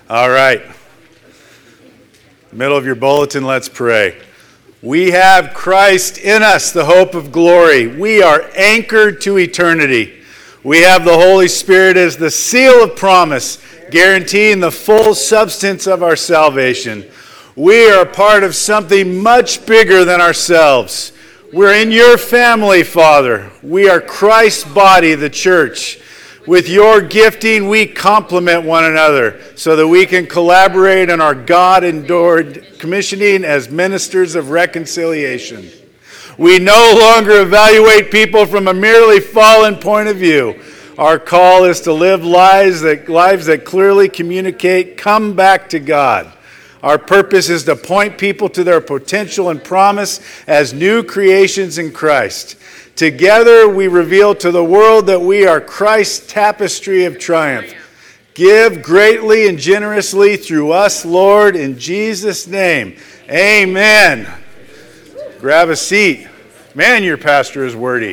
All right. Middle of your bulletin, let's pray. We have Christ in us, the hope of glory. We are anchored to eternity. We have the Holy Spirit as the seal of promise, guaranteeing the full substance of our salvation. We are part of something much bigger than ourselves. We're in your family, Father. We are Christ's body, the church. With your gifting, we complement one another so that we can collaborate in our God-endured commissioning as ministers of reconciliation. We no longer evaluate people from a merely fallen point of view. Our call is to live lives that clearly communicate, come back to God. Our purpose is to point people to their potential and promise as new creations in Christ. Together we reveal to the world that we are Christ's tapestry of triumph. Give greatly and generously through us, Lord, in Jesus' name. Amen. Grab a seat. Man, your pastor is wordy.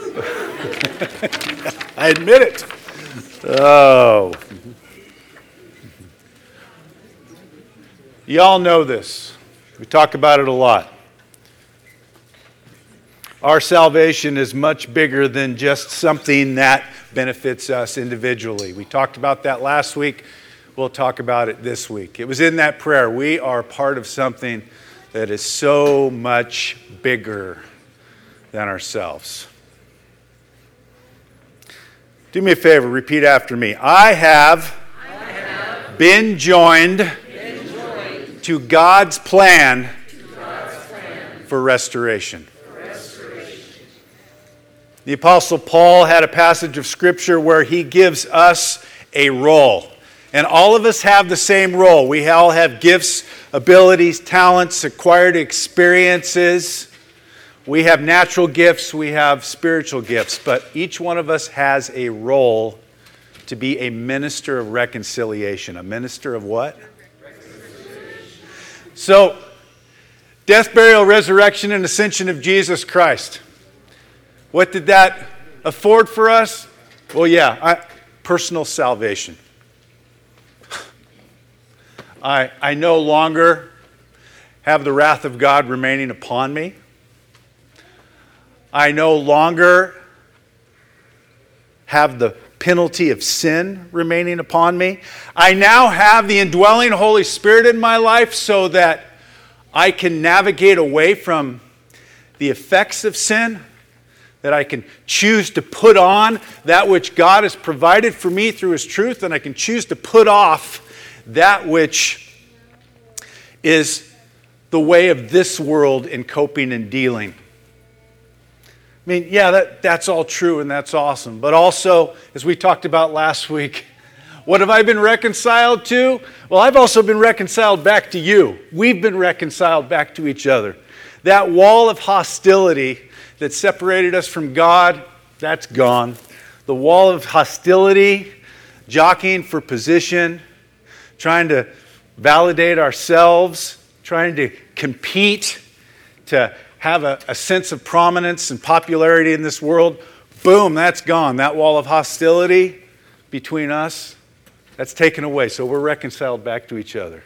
I admit it. Oh. Y'all know this. We talk about it a lot. Our salvation is much bigger than just something that benefits us individually. We talked about that last week. We'll talk about it this week. It was in that prayer. We are part of something that is so much bigger than ourselves. Do me a favor, repeat after me. I have been joined to God's plan for restoration. The Apostle Paul had a passage of Scripture where he gives us a role. And all of us have the same role. We all have gifts, abilities, talents, acquired experiences. We have natural gifts, we have spiritual gifts. But each one of us has a role to be a minister of reconciliation. A minister of what? So, death, burial, resurrection, and ascension of Jesus Christ. What did that afford for us? Well, personal salvation. I no longer have the wrath of God remaining upon me. I no longer have the penalty of sin remaining upon me. I now have the indwelling Holy Spirit in my life so that I can navigate away from the effects of sin, that I can choose to put on that which God has provided for me through His truth, and I can choose to put off that which is the way of this world in coping and dealing. I mean, that's all true and that's awesome. But also, as we talked about last week, what have I been reconciled to? Well, I've also been reconciled back to you. We've been reconciled back to each other. That wall of hostility that separated us from God, that's gone. The wall of hostility, jockeying for position, trying to validate ourselves, trying to compete to have a sense of prominence and popularity in this world, boom, that's gone. That wall of hostility between us, that's taken away. So we're reconciled back to each other.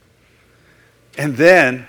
And then,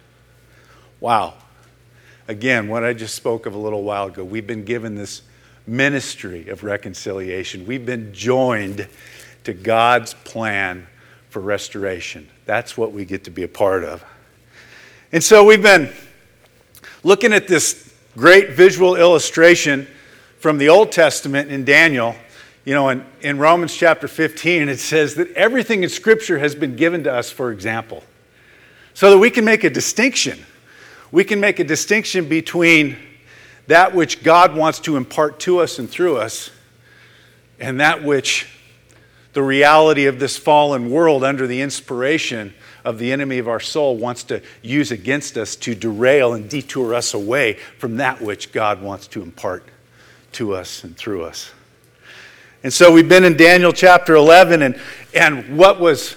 wow, again, what I just spoke of a little while ago, we've been given this ministry of reconciliation. We've been joined to God's plan for restoration. That's what we get to be a part of. And so we've been looking at this great visual illustration from the Old Testament in Daniel. You know, in Romans chapter 15, it says that everything in Scripture has been given to us for example, so that we can make a distinction. We can make a distinction between that which God wants to impart to us and through us, and that which the reality of this fallen world under the inspiration of the enemy of our soul wants to use against us to derail and detour us away from that which God wants to impart to us and through us. And so we've been in Daniel chapter 11, and what was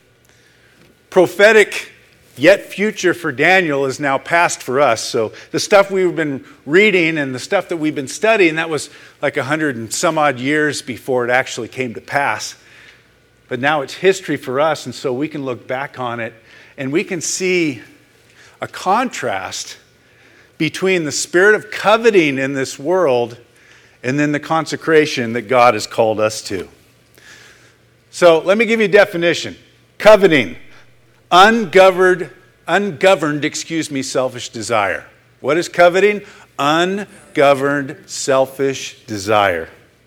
prophetic yet future for Daniel is now past for us. So the stuff we've been reading and the stuff that we've been studying, that was like 100 and some odd years before it actually came to pass. but now it's history for us, and so we can look back on it and we can see a contrast between the spirit of coveting in this world and then the consecration that God has called us to. So let me give you a definition. Coveting, ungoverned, selfish desire. What is coveting? Ungoverned, selfish desire.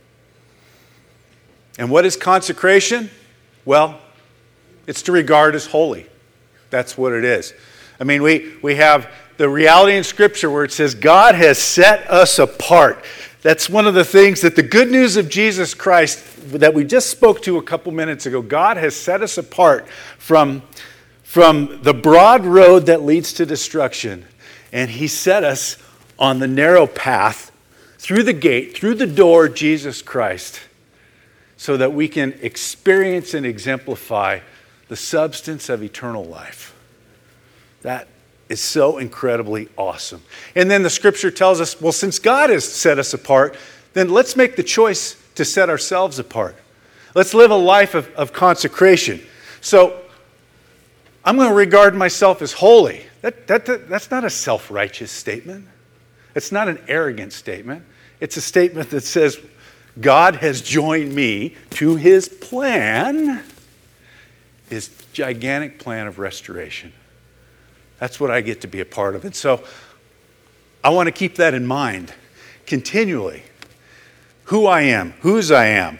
And what is consecration? Well, it's to regard as holy. That's what it is. I mean, we have the reality in Scripture where it says God has set us apart. That's one of the things that the good news of Jesus Christ that we just spoke to a couple minutes ago. God has set us apart from the broad road that leads to destruction. And He set us on the narrow path through the gate, through the door, Jesus Christ, so that we can experience and exemplify the substance of eternal life. That is so incredibly awesome. And then the Scripture tells us, well, since God has set us apart, then let's make the choice to set ourselves apart. Let's live a life of consecration. So I'm going to regard myself as holy. That's not a self-righteous statement. It's not an arrogant statement. It's a statement that says God has joined me to His plan, His gigantic plan of restoration. That's what I get to be a part of. And so I want to keep that in mind continually. Who I am, whose I am.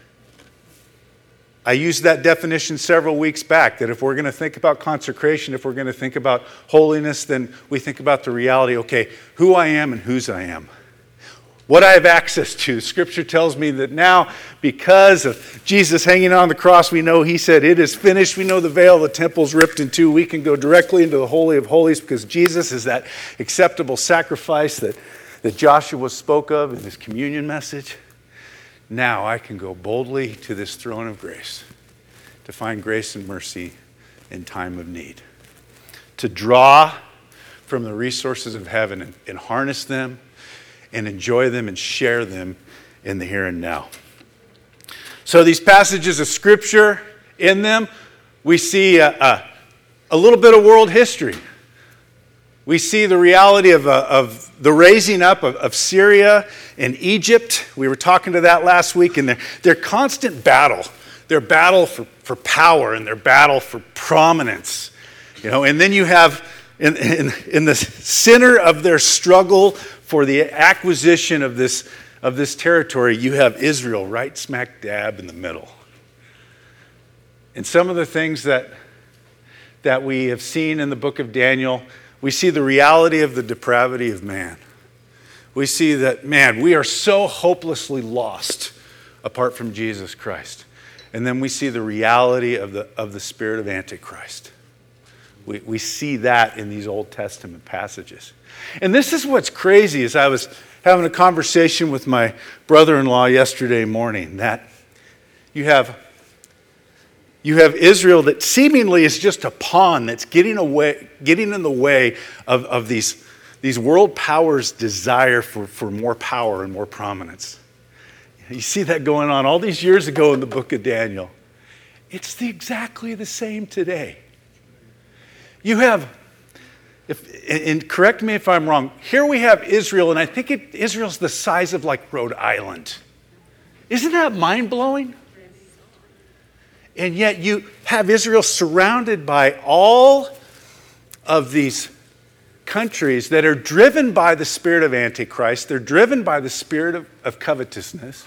I used that definition several weeks back, that if we're going to think about consecration, if we're going to think about holiness, then we think about the reality, okay, who I am and whose I am. What I have access to. Scripture tells me that now, because of Jesus hanging on the cross, we know He said, it is finished. We know the veil of the temple's ripped in two. We can go directly into the Holy of Holies because Jesus is that acceptable sacrifice that Joshua spoke of in his communion message. Now I can go boldly to this throne of grace to find grace and mercy in time of need. To draw from the resources of heaven and harness them and enjoy them and share them in the here and now. So these passages of Scripture, in them, we see a little bit of world history. We see the reality of the raising up of Syria and Egypt. We were talking to that last week, and their constant battle, their battle for power and their battle for prominence. And then you have in the center of their struggle for the acquisition of this territory, you have Israel right smack dab in the middle. And some of the things that we have seen in the book of Daniel, we see the reality of the depravity of man. We see that, man, we are so hopelessly lost apart from Jesus Christ. And then we see the reality of the spirit of Antichrist. We see that in these Old Testament passages. And this is what's crazy, is I was having a conversation with my brother-in-law yesterday morning, that you have Israel that seemingly is just a pawn that's getting in the way of these world powers' desire for more power and more prominence. You see that going on all these years ago in the book of Daniel. It's exactly the same today. You have, and correct me if I'm wrong, here we have Israel, and I think Israel's the size of like Rhode Island. Isn't that mind-blowing? And yet you have Israel surrounded by all of these countries that are driven by the spirit of Antichrist. They're driven by the spirit of covetousness.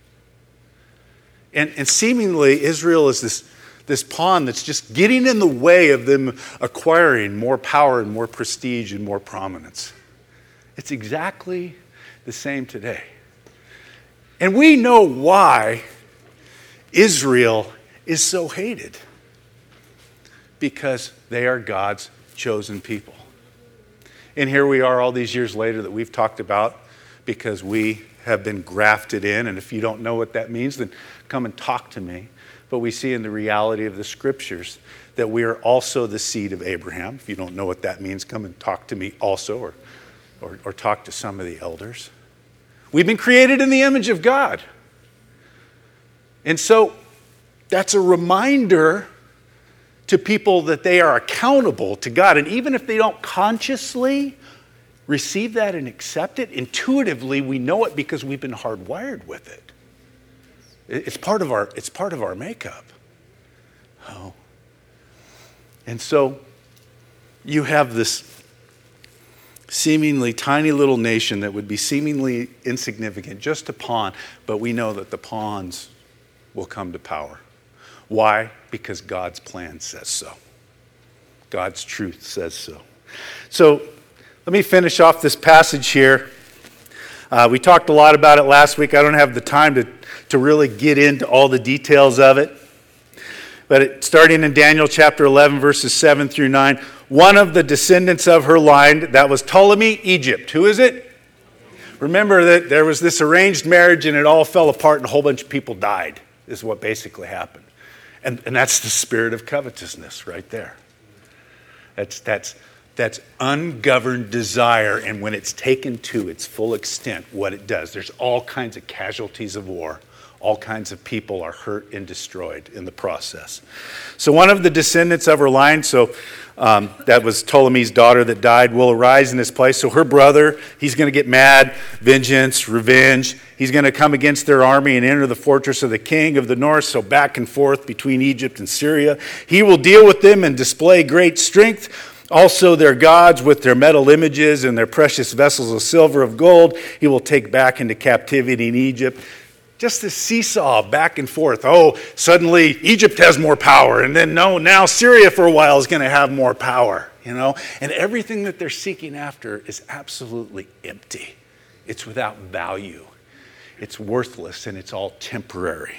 And seemingly Israel is this pawn that's just getting in the way of them acquiring more power and more prestige and more prominence. It's exactly the same today. And we know why Israel is so hated. Because they are God's chosen people. And here we are all these years later that we've talked about, because we have been grafted in. And if you don't know what that means, then come and talk to me. But we see in the reality of the Scriptures that we are also the seed of Abraham. If you don't know what that means, come and talk to me also, or talk to some of the elders. We've been created in the image of God. And so That's a reminder to people that they are accountable to God. And even if they don't consciously receive that and accept it, intuitively we know it because we've been hardwired with it. It's part of our makeup. Oh. And so you have this seemingly tiny little nation that would be seemingly insignificant, just a pawn, but we know that the pawns will come to power. Why? Because God's plan says so. God's truth says so. So let me finish off this passage here. We talked a lot about it last week. I don't have the time to really get into all the details of it. But starting in Daniel chapter 11, verses 7 through 9, one of the descendants of her line, that was Ptolemy, Egypt. Who is it? Remember that there was this arranged marriage and it all fell apart and a whole bunch of people died, is what basically happened. And that's the spirit of covetousness right there. That's ungoverned desire, and when it's taken to its full extent, what it does, there's all kinds of casualties of war. All kinds of people are hurt and destroyed in the process. So one of the descendants of her line, that was Ptolemy's daughter that died, will arise in his place. So her brother, he's going to get mad, vengeance, revenge. He's going to come against their army and enter the fortress of the king of the north, so back and forth between Egypt and Syria. He will deal with them and display great strength. Also their gods with their metal images and their precious vessels of silver, of gold, he will take back into captivity in Egypt. Just this seesaw back and forth. Oh, suddenly Egypt has more power, and then no, now Syria for a while is going to have more power, And everything that they're seeking after is absolutely empty. It's without value. It's worthless, and it's all temporary.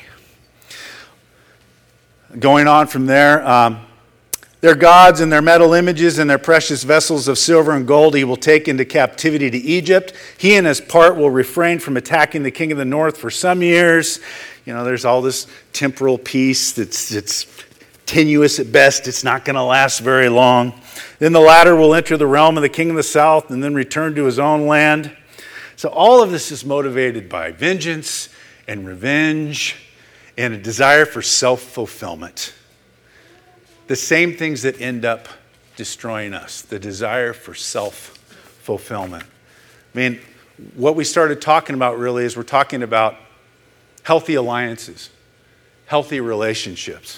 Going on from there, their gods and their metal images and their precious vessels of silver and gold he will take into captivity to Egypt. He and his part will refrain from attacking the king of the north for some years. There's all this temporal peace that's tenuous at best. It's not going to last very long. Then the latter will enter the realm of the king of the south and then return to his own land. So all of this is motivated by vengeance and revenge and a desire for self-fulfillment. The same things that end up destroying us, the desire for self-fulfillment. What we started talking about really is we're talking about healthy alliances, healthy relationships.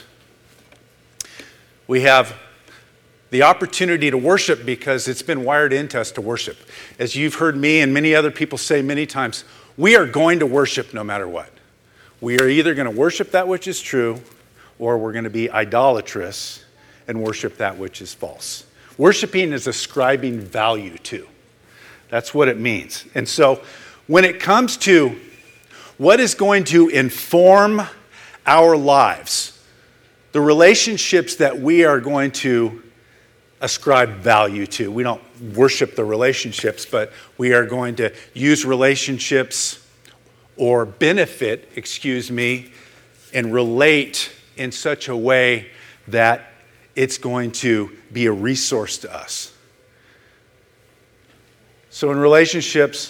We have the opportunity to worship because it's been wired into us to worship. As you've heard me and many other people say many times, we are going to worship no matter what. We are either going to worship that which is true, or we're going to be idolatrous and worship that which is false. Worshiping is ascribing value to. That's what it means. And so when it comes to what is going to inform our lives, the relationships that we are going to ascribe value to. We don't worship the relationships, but we are going to use relationships or benefit, and relate in such a way that it's going to be a resource to us. So in relationships,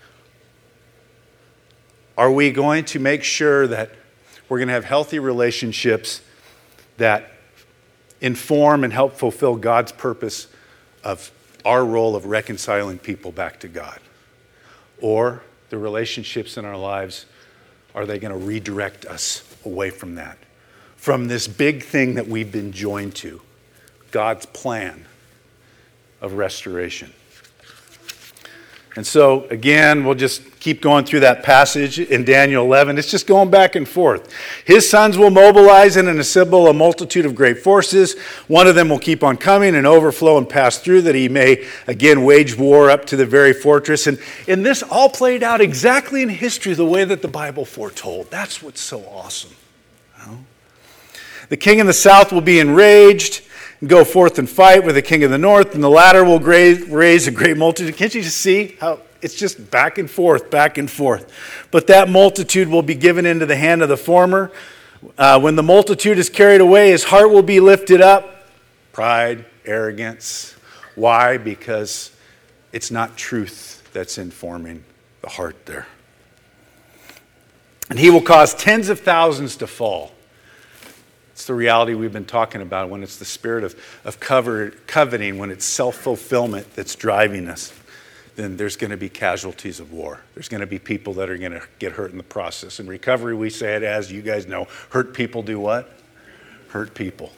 are we going to make sure that we're going to have healthy relationships that inform and help fulfill God's purpose of our role of reconciling people back to God? Or the relationships in our lives, are they going to redirect us away from that? From this big thing that we've been joined to, God's plan of restoration. And so, again, we'll just keep going through that passage in Daniel 11. It's just going back and forth. His sons will mobilize and assemble a multitude of great forces. One of them will keep on coming and overflow and pass through, that he may again wage war up to the very fortress. And this all played out exactly in history the way that the Bible foretold. That's what's so awesome. The king of the south will be enraged and go forth and fight with the king of the north, and the latter will raise a great multitude. Can't you just see how it's just back and forth, back and forth? But that multitude will be given into the hand of the former. When the multitude is carried away, his heart will be lifted up. Pride, arrogance. Why? Because it's not truth that's informing the heart there. And he will cause tens of thousands to fall. It's the reality we've been talking about when it's the spirit of coveting, when it's self-fulfillment that's driving us, then there's going to be casualties of war. There's going to be people that are going to get hurt in the process. In recovery, we say it as, you guys know, hurt people do what? Hurt people.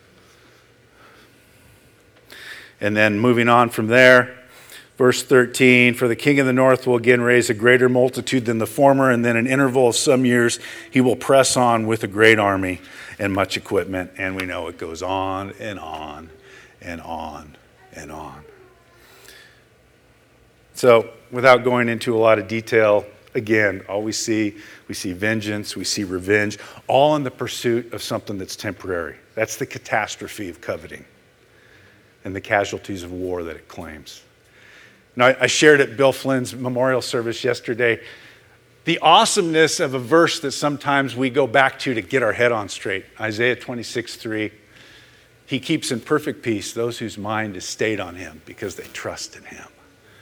And then moving on from there, verse 13, for the king of the north will again raise a greater multitude than the former, and then an interval of some years he will press on with a great army and much equipment. And we know it goes on and on and on and on. So without going into a lot of detail, again, all we see vengeance, we see revenge, all in the pursuit of something that's temporary. That's the catastrophe of coveting and the casualties of war that it claims. Now, I shared at Bill Flynn's memorial service yesterday the awesomeness of a verse that sometimes we go back to get our head on straight. Isaiah 26:3. He keeps in perfect peace those whose mind is stayed on him because they trust in him.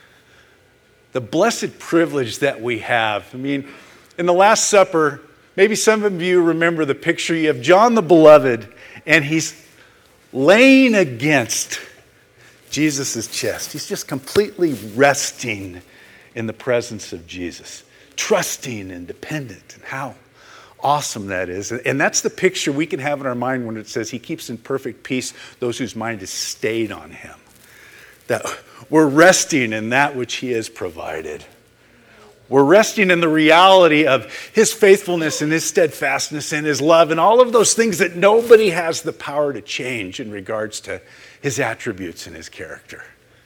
The blessed privilege that we have. I mean, in the Last Supper, maybe some of you remember the picture. You have John the Beloved, and he's laying against Jesus' chest. He's just completely resting in the presence of Jesus, trusting and dependent, and how awesome that is. And that's the picture we can have in our mind when it says he keeps in perfect peace those whose mind is stayed on him. That we're resting in that which he has provided. We're resting in the reality of his faithfulness and his steadfastness and his love and all of those things that nobody has the power to change in regards to his attributes and his character.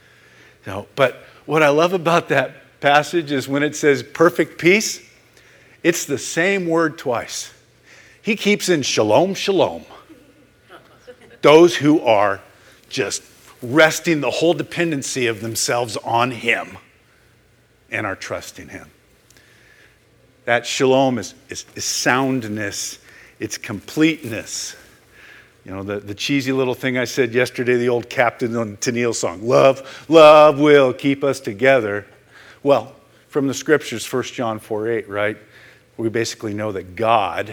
But what I love about that passage is when it says perfect peace, it's the same word twice. He keeps in shalom, shalom, those who are just resting the whole dependency of themselves on him and are trusting him. That shalom is soundness, it's completeness. The cheesy little thing I said yesterday, the old Captain on Tennille song, love will keep us together. Well, from the scriptures, 1 John 4:8, right? We basically know that God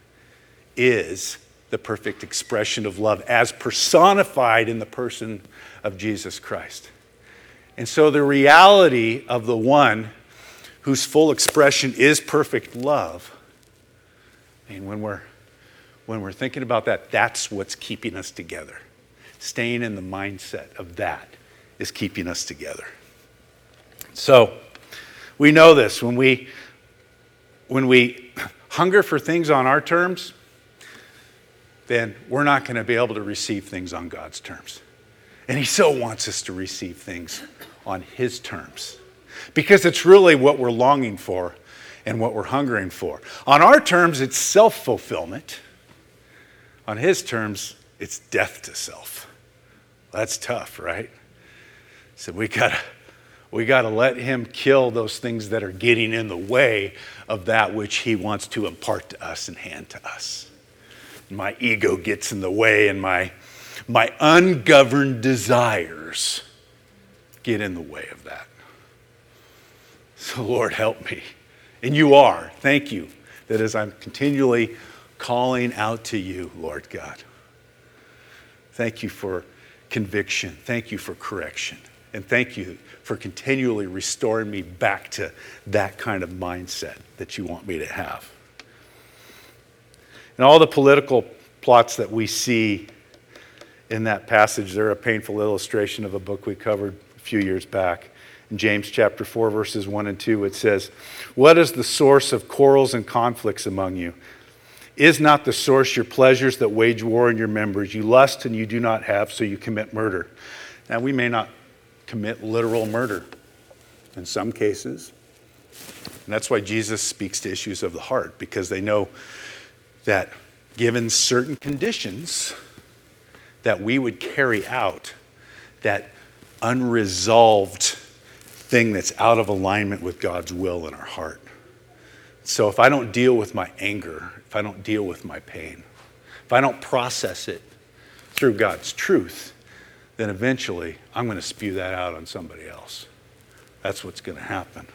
is the perfect expression of love as personified in the person of Jesus Christ. And so the reality of the one whose full expression is perfect love, and when we're thinking about that, that's what's keeping us together. Staying in the mindset of that is keeping us together. So we know this. When we hunger for things on our terms, then we're not going to be able to receive things on God's terms. And he so wants us to receive things on his terms, because it's really what we're longing for and what we're hungering for. On our terms, it's self-fulfillment. On his terms, it's death to self. That's tough, right? So we gotta let him kill those things that are getting in the way of that which he wants to impart to us and hand to us. My ego gets in the way, and my ungoverned desires get in the way of that. So Lord, help me. And you are. Thank you that as I'm continually calling out to you, Lord God, thank you for conviction. Thank you for correction. And thank you for continually restoring me back to that kind of mindset that you want me to have. And all the political plots that we see in that passage, they're a painful illustration of a book we covered a few years back. In James chapter 4, verses 1 and 2, it says, "What is the source of quarrels and conflicts among you? Is not the source your pleasures that wage war in your members? You lust and you do not have, so you commit murder." Now, we may not commit literal murder in some cases. And that's why Jesus speaks to issues of the heart, because they know that given certain conditions, that we would carry out that unresolved thing that's out of alignment with God's will in our heart. So if I don't deal with my anger, if I don't deal with my pain, if I don't process it through God's truth, then eventually I'm going to spew that out on somebody else. That's what's going to happen.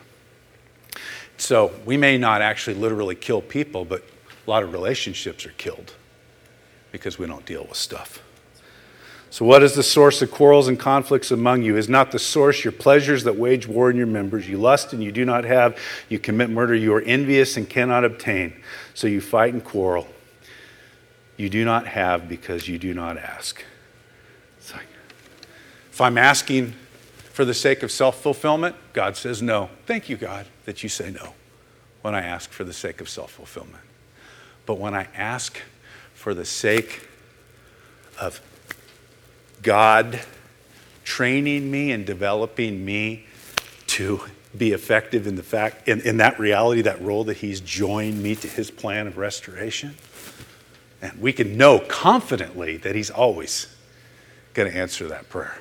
So we may not actually literally kill people, but a lot of relationships are killed because we don't deal with stuff. So what is the source of quarrels and conflicts among you? Is not the source your pleasures that wage war in your members? You lust and you do not have. You commit murder. You are envious and cannot obtain. So you fight and quarrel. You do not have because you do not ask. It's like, if I'm asking for the sake of self-fulfillment, God says no. Thank you, God, that you say no when I ask for the sake of self-fulfillment. But when I ask for the sake of God training me and developing me to be effective in that reality, that role that he's joined me to his plan of restoration. And we can know confidently that he's always going to answer that prayer.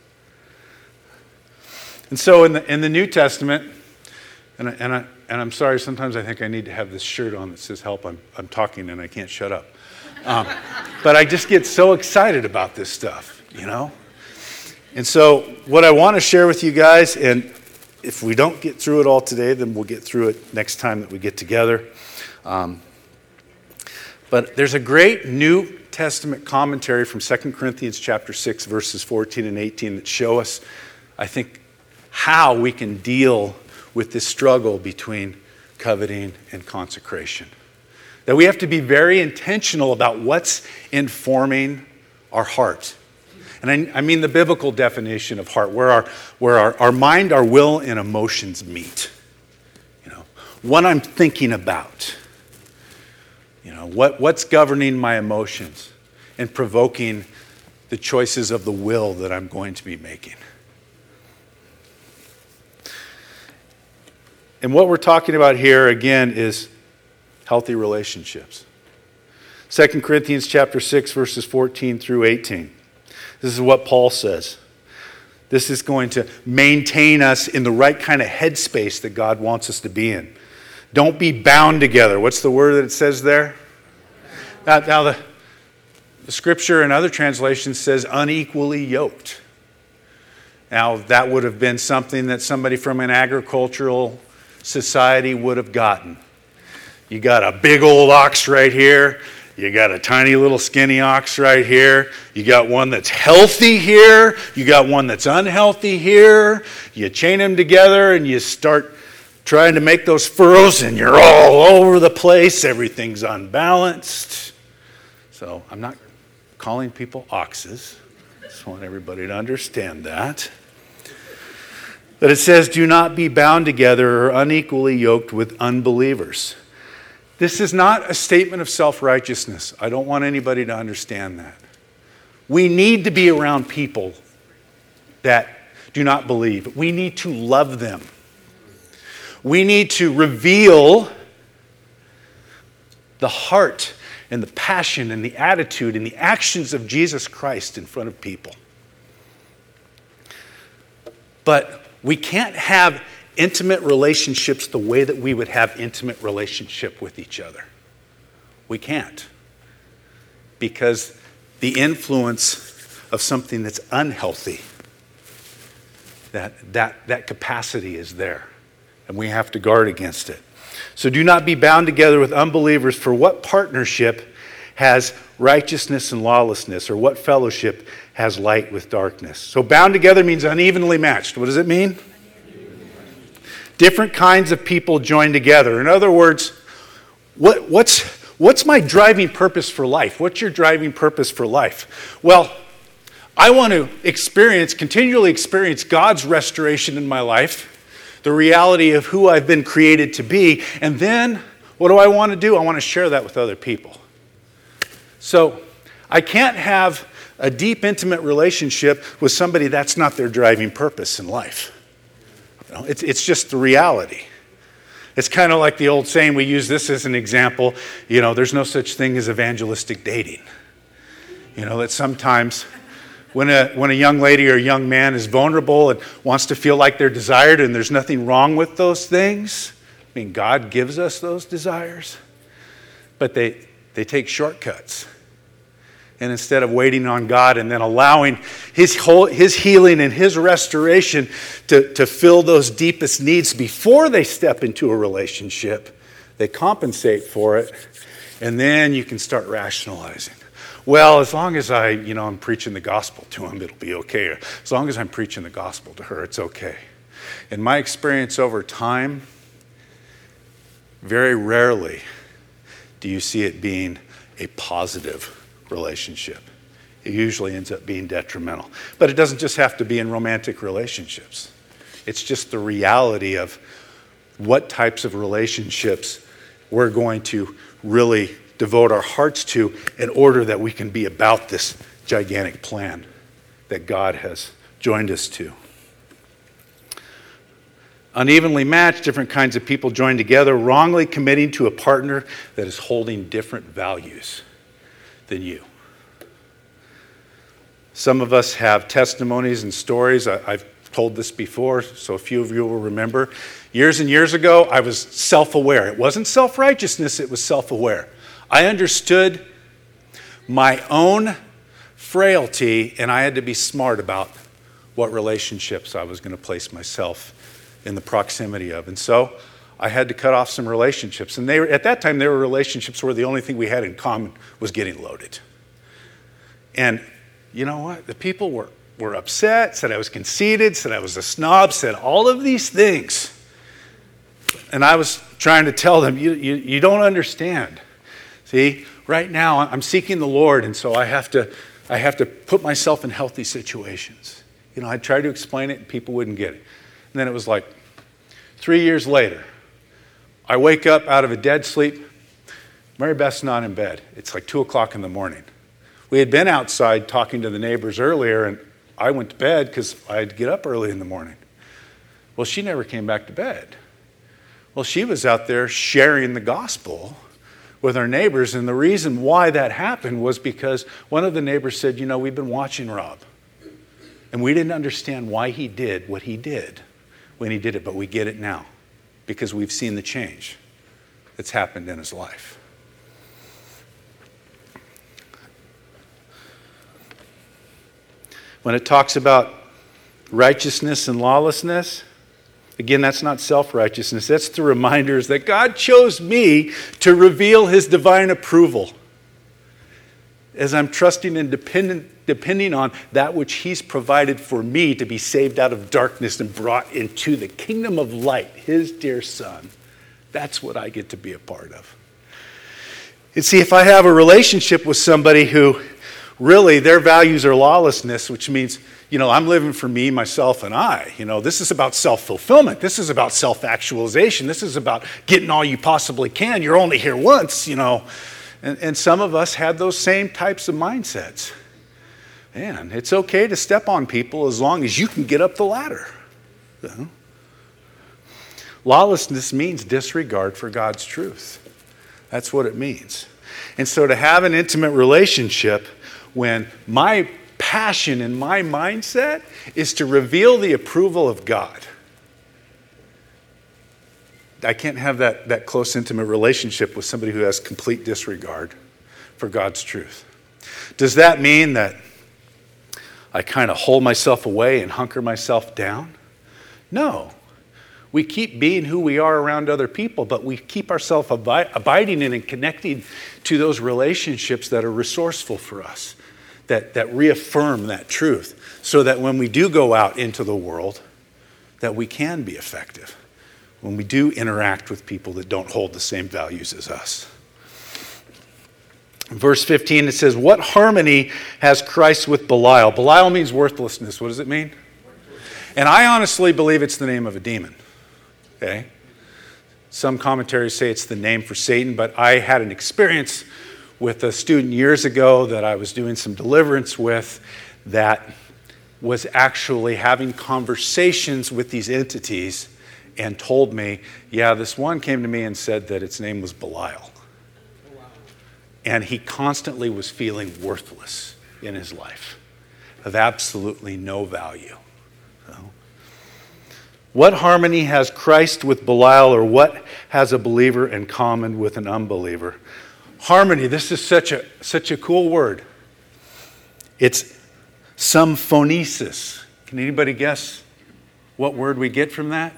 And so in the New Testament, and I'm sorry, sometimes I think I need to have this shirt on that says help, I'm talking and I can't shut up. But I just get so excited about this stuff. And so what I want to share with you guys, and if we don't get through it all today, then we'll get through it next time that we get together. But there's a great New Testament commentary from 2 Corinthians chapter 6, verses 14 and 18 that show us, I think, how we can deal with this struggle between coveting and consecration. That we have to be very intentional about what's informing our heart. And I mean the biblical definition of heart, where our mind, our will, and emotions meet. What I'm thinking about. What's governing my emotions and provoking the choices of the will that I'm going to be making. And what we're talking about here, again, is healthy relationships. 2 Corinthians chapter 6, verses 14 through 18. This is what Paul says. This is going to maintain us in the right kind of headspace that God wants us to be in. Don't be bound together. What's the word that it says there? Now the scripture in other translations says unequally yoked. Now that would have been something that somebody from an agricultural society would have gotten. You got a big old ox right here. You got a tiny little skinny ox right here. You got one that's healthy here. You got one that's unhealthy here. You chain them together and you start trying to make those furrows and you're all over the place. Everything's unbalanced. So I'm not calling people oxes. I just want everybody to understand that. But it says, do not be bound together or unequally yoked with unbelievers. This is not a statement of self-righteousness. I don't want anybody to understand that. We need to be around people that do not believe. We need to love them. We need to reveal the heart and the passion and the attitude and the actions of Jesus Christ in front of people. But we can't have intimate relationships the way that we would have intimate relationship with each other. We can't. Because the influence of something that's unhealthy, that capacity is there. And we have to guard against it. So do not be bound together with unbelievers, for what partnership has righteousness and lawlessness, or what fellowship has light with darkness? So bound together means unevenly matched. What does it mean? Different kinds of people joined together. In other words, what's my driving purpose for life? What's your driving purpose for life? Well, I want to continually experience God's restoration in my life, the reality of who I've been created to be, and then what do I want to do? I want to share that with other people. So I can't have a deep, intimate relationship with somebody that's not their driving purpose in life. It's just the reality. It's kind of like the old saying, we use this as an example, there's no such thing as evangelistic dating. That sometimes when a young lady or a young man is vulnerable and wants to feel like they're desired and there's nothing wrong with those things, God gives us those desires, but they take shortcuts. And instead of waiting on God and then allowing His healing and His restoration to fill those deepest needs before they step into a relationship, they compensate for it, and then you can start rationalizing. well, as long as I'm preaching the gospel to him, it'll be okay. As long as I'm preaching the gospel to her, it's okay. In my experience over time, very rarely do you see it being a positive relationship. It usually ends up being detrimental. But it doesn't just have to be in romantic relationships. It's just the reality of what types of relationships we're going to really devote our hearts to in order that we can be about this gigantic plan that God has joined us to. Unevenly matched, different kinds of people join together, wrongly committing to a partner that is holding different values than you. Some of us have testimonies and stories. I've told this before, so a few of you will remember. Years and years ago, I was self-aware. It wasn't self-righteousness, it was self-aware. I understood my own frailty, and I had to be smart about what relationships I was going to place myself in the proximity of. And so I had to cut off some relationships. And at that time, there were relationships where the only thing we had in common was getting loaded. And you know what? The people were upset, said I was conceited, said I was a snob, said all of these things. And I was trying to tell them, you don't understand. See, right now I'm seeking the Lord, and so I have to put myself in healthy situations. I tried to explain it, and people wouldn't get it. And then it was like 3 years later, I wake up out of a dead sleep. Mary Beth's not in bed. It's like 2 o'clock in the morning. We had been outside talking to the neighbors earlier, and I went to bed because I had to get up early in the morning. Well, she never came back to bed. Well, she was out there sharing the gospel with our neighbors, and the reason why that happened was because one of the neighbors said, we've been watching Rob, and we didn't understand why he did what he did when he did it, but we get it now because we've seen the change that's happened in his life. When it talks about righteousness and lawlessness, again, that's not self-righteousness. That's the reminders that God chose me to reveal his divine approval as I'm trusting and depending on that which he's provided for me to be saved out of darkness and brought into the kingdom of light, his dear son. That's what I get to be a part of. And see, if I have a relationship with somebody who really their values are lawlessness, which means, I'm living for me, myself, and I. This is about self-fulfillment. This is about self-actualization. This is about getting all you possibly can. You're only here once, And some of us had those same types of mindsets. Man, it's okay to step on people as long as you can get up the ladder. Lawlessness means disregard for God's truth. That's what it means. And so to have an intimate relationship when my passion and my mindset is to reveal the approval of God. I can't have that close, intimate relationship with somebody who has complete disregard for God's truth. Does that mean that I kind of hold myself away and hunker myself down? No. We keep being who we are around other people, but we keep ourselves abiding in and connecting to those relationships that are resourceful for us, that reaffirm that truth, so that when we do go out into the world, that we can be effective when we do interact with people that don't hold the same values as us. In verse 15, it says, what harmony has Christ with Belial? Belial means worthlessness. What does it mean? And I honestly believe it's the name of a demon. Okay? Some commentaries say it's the name for Satan, but I had an experience with a student years ago that I was doing some deliverance with that was actually having conversations with these entities and told me, this one came to me and said that its name was Belial. And he constantly was feeling worthless in his life, of absolutely no value. What harmony has Christ with Belial, or what has a believer in common with an unbeliever? Harmony, this is such a cool word. It's symphonesis. Can anybody guess what word we get from that?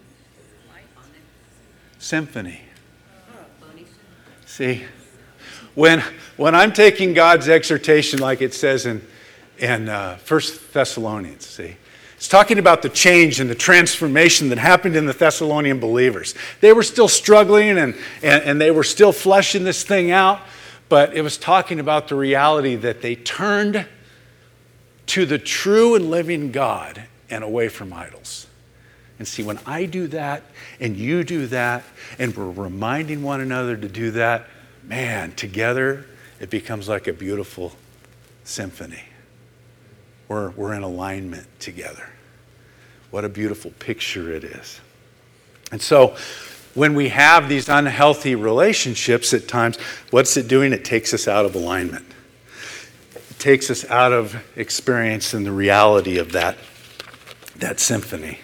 Symphony. See, when I'm taking God's exhortation like it says in 1 Thessalonians, see, it's talking about the change and the transformation that happened in the Thessalonian believers. They were still struggling and they were still fleshing this thing out, but it was talking about the reality that they turned to the true and living God and away from idols. And see, when I do that and you do that and we're reminding one another to do that, man, together it becomes like a beautiful symphony. We're in alignment together. What a beautiful picture it is. And so when we have these unhealthy relationships at times, what's it doing? It takes us out of alignment. It takes us out of experiencing the reality of that symphony.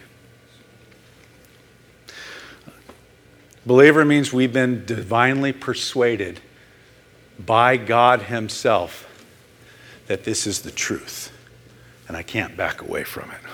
Believer means we've been divinely persuaded by God Himself that this is the truth, and I can't back away from it.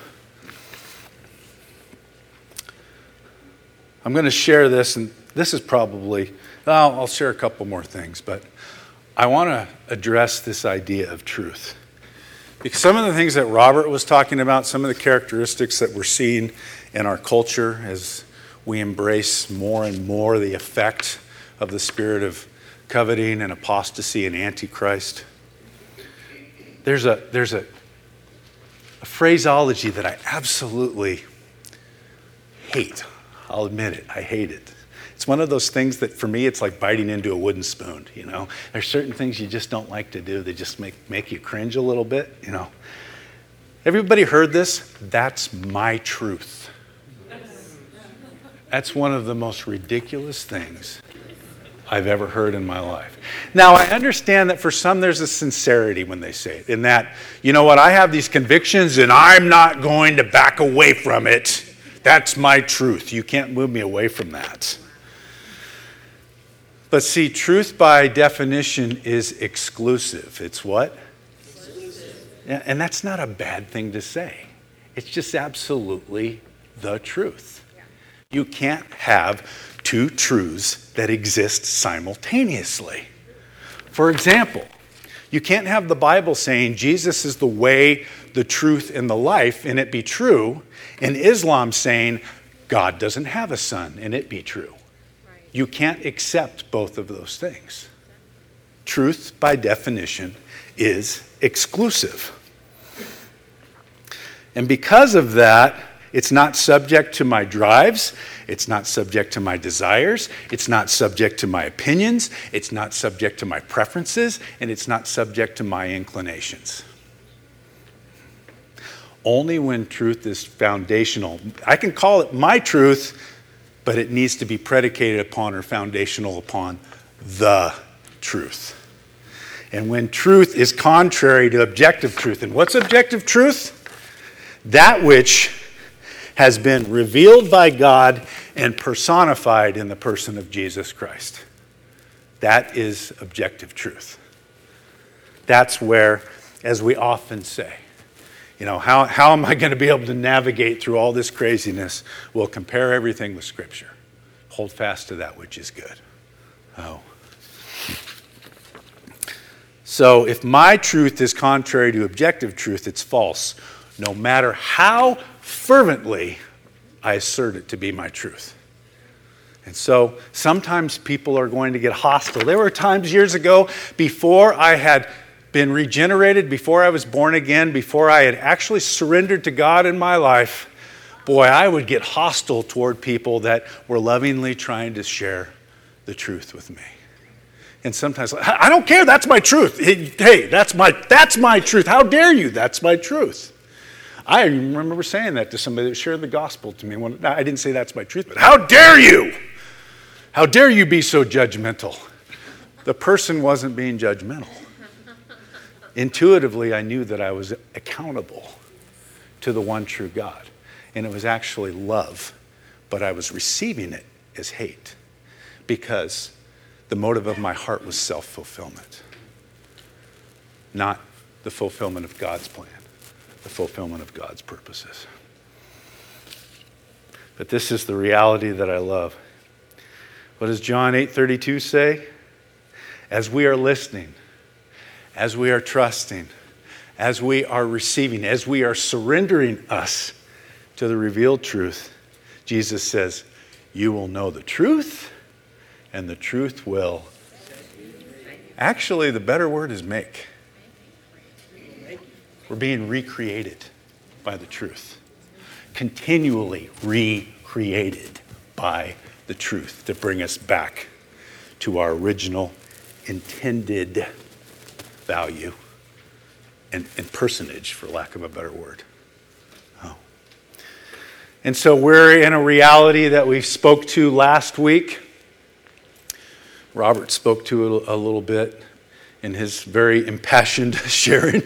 I'm going to share this, and this is probably, I'll share a couple more things, but I want to address this idea of truth. Because some of the things that Robert was talking about, some of the characteristics that we're seeing in our culture as we embrace more and more the effect of the spirit of coveting and apostasy and antichrist. There's a phraseology that I absolutely hate. I'll admit it, I hate it. It's one of those things that for me, it's like biting into a wooden spoon, you know. There's certain things you just don't like to do. They just make you cringe a little bit, you know. Everybody heard this? That's my truth. That's one of the most ridiculous things I've ever heard in my life. Now, I understand that for some there's a sincerity when they say it, in that, you know what, I have these convictions and I'm not going to back away from it. That's my truth. You can't move me away from that. But see, truth by definition is exclusive. It's what? Exclusive. And that's not a bad thing to say. It's just absolutely the truth. Yeah. You can't have two truths that exist simultaneously. For example, you can't have the Bible saying Jesus is the way, the truth, and the life, and it be true, and Islam saying God doesn't have a son, and it be true. Right. You can't accept both of those things. Truth, by definition, is exclusive. And because of that, it's not subject to my drives. It's not subject to my desires. It's not subject to my opinions. It's not subject to my preferences. And it's not subject to my inclinations. Only when truth is foundational. I can call it my truth, but it needs to be predicated upon or foundational upon the truth. And when truth is contrary to objective truth. And what's objective truth? That which has been revealed by God and personified in the person of Jesus Christ. That is objective truth. That's where, as we often say, you know, how am I going to be able to navigate through all this craziness? We'll compare everything with Scripture. Hold fast to that which is good. Oh. So if my truth is contrary to objective truth, it's false, no matter how fervently I assert it to be my truth. And so sometimes people are going to get hostile. There were times years ago before I had been regenerated, before I was born again, before I had actually surrendered to God in my life, boy, I would get hostile toward people that were lovingly trying to share the truth with me. And sometimes, I don't care, that's my truth. Hey, that's my truth. How dare you? That's my truth. I remember saying that to somebody that shared the gospel to me. I didn't say that's my truth, but how dare you? How dare you be so judgmental? The person wasn't being judgmental. Intuitively, I knew that I was accountable to the one true God. And it was actually love, but I was receiving it as hate because the motive of my heart was self-fulfillment, not the fulfillment of God's plan, the fulfillment of God's purposes. But this is the reality that I love. What does John 8:32 say? as we are listening, as we are trusting, as we are receiving, as we are surrendering us to the revealed truth, Jesus says, you will know the truth, and the truth will. Actually, the better word is make. We're being recreated by the truth. Continually recreated by the truth to bring us back to our original intended value and personage, for lack of a better word. Oh. And so we're in a reality that we spoke to last week. Robert spoke to it a little bit in his very impassioned sharing.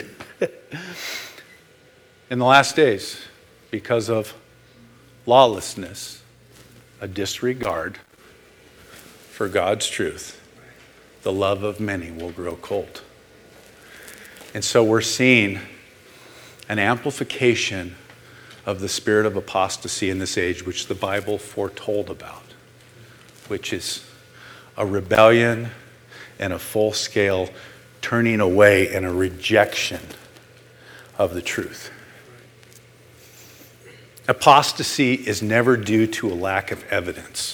In the last days, because of lawlessness, a disregard for God's truth, the love of many will grow cold. And so we're seeing an amplification of the spirit of apostasy in this age, which the Bible foretold about, which is a rebellion and a full-scale turning away and a rejection of the truth. Apostasy is never due to a lack of evidence.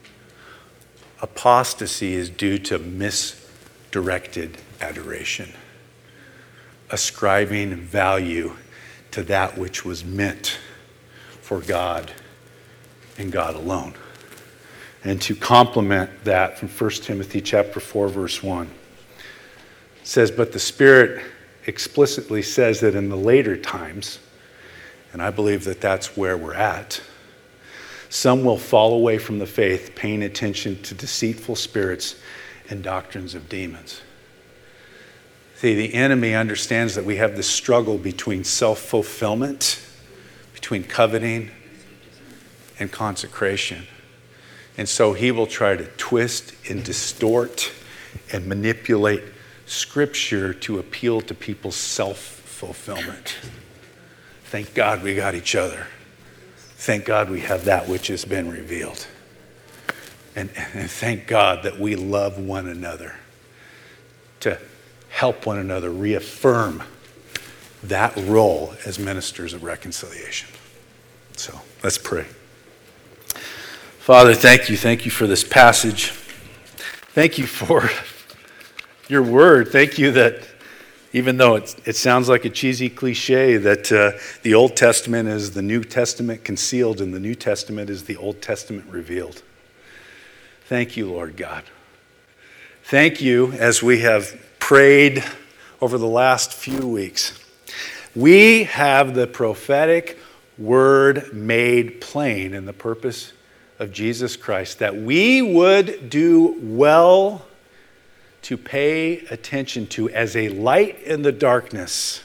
Apostasy is due to misdirected adoration, ascribing value to that which was meant for God and God alone. And to complement that from 1 Timothy chapter 4, verse 1, it says, but the Spirit explicitly says that in the later times, and I believe that that's where we're at, some will fall away from the faith, paying attention to deceitful spirits and doctrines of demons. See, the enemy understands that we have this struggle between self-fulfillment, between coveting and consecration. And so he will try to twist and distort and manipulate Scripture to appeal to people's self-fulfillment. Thank God we got each other. Thank God we have that which has been revealed. And thank God that we love one another to help one another reaffirm that role as ministers of reconciliation. So let's pray. Father, thank you. Thank you for this passage. Thank you for your word. Thank you that even though it sounds like a cheesy cliche, that the Old Testament is the New Testament concealed and the New Testament is the Old Testament revealed. Thank you, Lord God. Thank you as we have prayed over the last few weeks. We have the prophetic word made plain in the purpose of Jesus Christ, that we would do well to pay attention to as a light in the darkness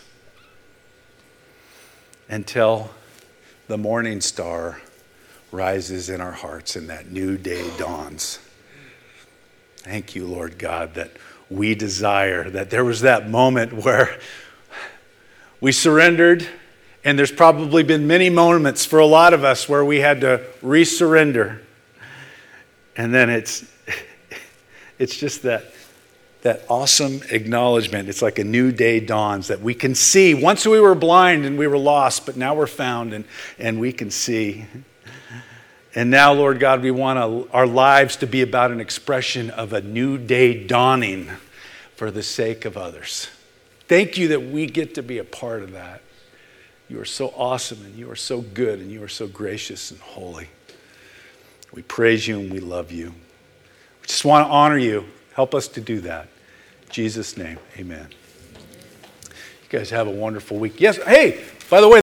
until the morning star rises in our hearts and that new day dawns. Thank you, Lord God, that we desire, that there was that moment where we surrendered, and there's probably been many moments for a lot of us where we had to resurrender. And then it's just that awesome acknowledgement. It's like a new day dawns, that we can see. Once we were blind and we were lost, but now we're found and we can see. And now, Lord God, we want our lives to be about an expression of a new day dawning for the sake of others. Thank you that we get to be a part of that. You are so awesome, and you are so good, and you are so gracious and holy. We praise you and we love you. We just want to honor you. Help us to do that. In Jesus' name, amen. You guys have a wonderful week. Yes, hey, by the way,